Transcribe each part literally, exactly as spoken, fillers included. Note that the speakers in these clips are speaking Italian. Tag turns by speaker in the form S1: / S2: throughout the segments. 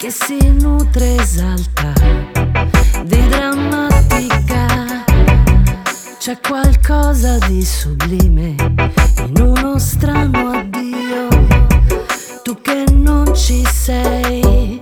S1: che si nutre esalta di drammatica. C'è qualcosa di sublime in uno strano addio. Tu che non ci sei,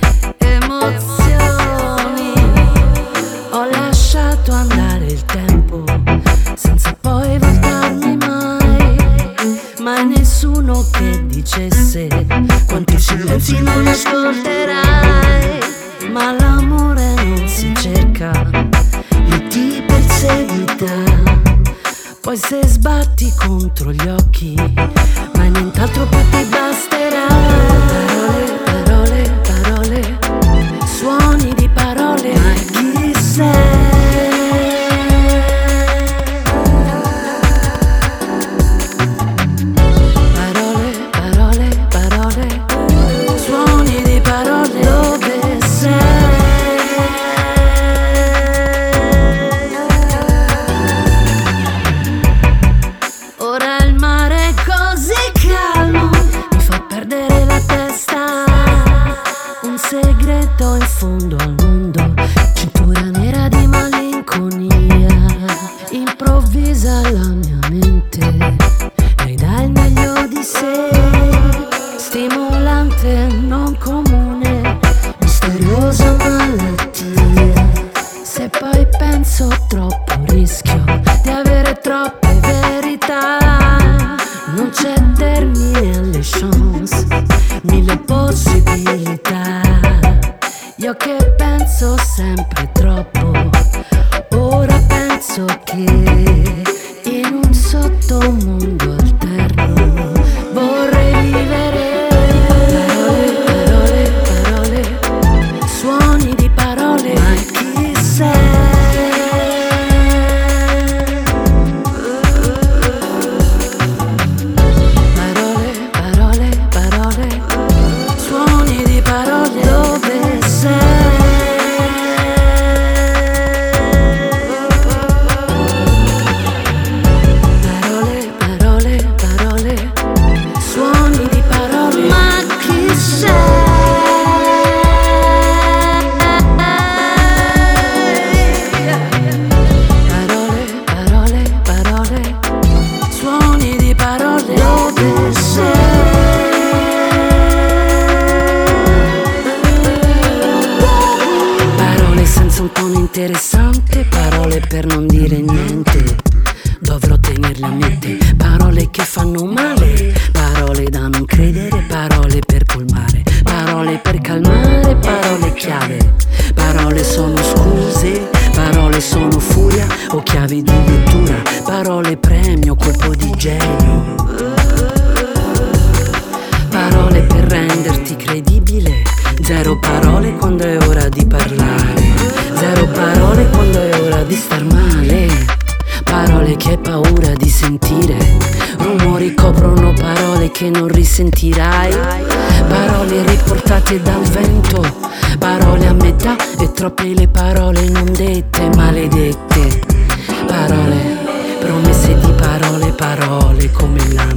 S1: emozioni. Ho lasciato andare il tempo senza poi voltarmi mai. Mai nessuno che dicesse quanti silenzi non ascolterai. Ma l'amore non si cerca, lui ti perseguita. Poi se sbatti contro gli occhi, ma nient'altro più ti basterà. Parole, parole, parole, suoni di parole. Ma chi sei? Parole, parole, parole, suoni di parole. Dove sei? Ora il mare è così calmo, mi fa perdere la testa. Un segreto in fondo al mondo, cintura nera di malinconia. Improvvisa la mia mente, ridà il meglio di sé. Stimolante, non comune, misteriosa malattia. Se poi penso troppo rischio di avere troppe verità. Non c'è termine alle chance, mille possibilità. Io che penso sempre troppo, ora penso che in un sottomondo alterno vorrei vivere. Parole, parole, parole, suoni di parole. Ma chi sei? Parole, parole, parole, suoni di parole. Dove sei? Parole, parole, parole, suoni di parole. Ma chi sei? Parole, parole, parole, suoni di parole. Dove sei? Parole senza un tono interessante, parole per non dire niente. Dovrò tenerle a mente, parole che fanno male, parole da non credere, parole per colmare, parole per calmare, parole chiave. Parole sono scuse, parole sono furia o chiavi di lettura, parole premio, colpo di genio. Parole per renderti credibile, zero parole quando è ora di parlare, zero parole quando è ora di star male. Parole che hai paura di sentire, rumori coprono parole che non risentirai. Parole riportate dal vento, parole a metà e troppe le parole non dette, maledette. Parole, promesse di parole, parole come l'anno.